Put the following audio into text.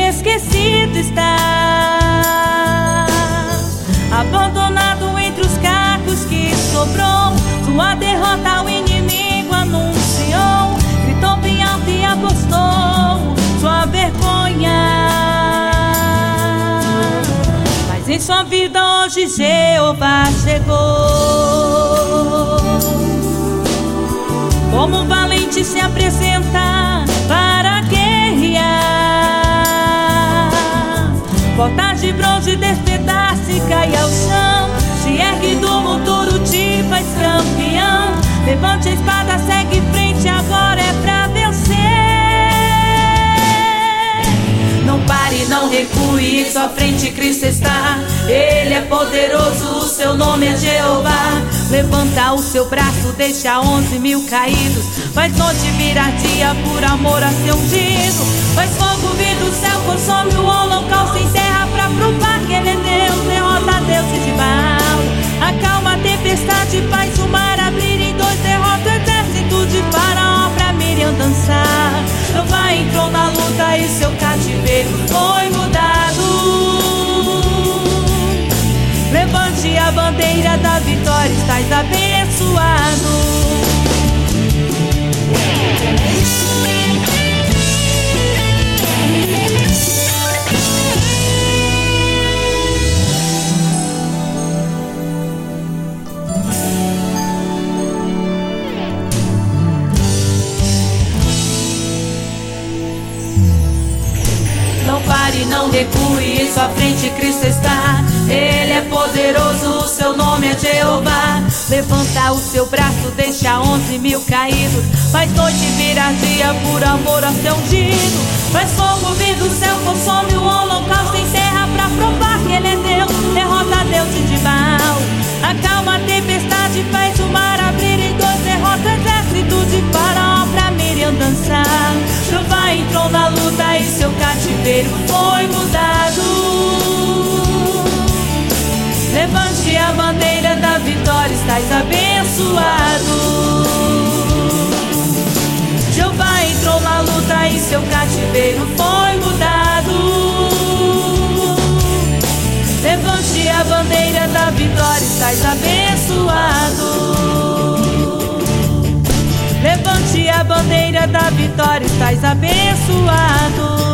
esquecido está, abandonado entre os cacos que sobrou. Sua derrota o inimigo anunciou, gritou bem alto e apostou sua vergonha. Mas em sua vida hoje Jeová chegou, como um valente se apresenta para guerrear. Portas de bronze despedaça e cai ao chão, se ergue do monturo, te faz campeão. Levante a espada, segue em frente, agora é pra vencer. Não pare, não recue, em sua frente Cristo está. Ele é poderoso, o seu nome é Jeová. Levanta o seu braço, deixa 11.000 caídos. Faz noite virar dia por amor a seu ungido. Faz fogo vir do céu, consome o holocausto em terra pra provar que ele é Deus. Derrota Deus e de Baal, acalma a tempestade, faz o mar abrir em dois. Derrota o exército de Faraó pra Miriam dançar. Jeová entrou na luta e seu cativeiro foi mudado. Levante a bandeira da vitória, estás abençoado. Não pare, não recue, em sua frente Cristo está. Ele é poderoso, o seu nome é Jeová. Levanta o seu braço, deixa 11.000 caídos. Faz noite virar dia por amor a seu ungido. Faz fogo vir do céu, consome o holocausto em terra pra provar que ele é Deus. Derrota Deus e de Baal, acalma a tempestade, faz o mar abrir em dois. Derrota o exército de Faraó pra Miriam dançar. Jeová entrou na luta e seu cativeiro foi mudado. Levante a bandeira da vitória, estás abençoado. Jeová entrou na luta e seu cativeiro foi mudado. Levante a bandeira da vitória, estás abençoado. Levante a bandeira da vitória, estás abençoado.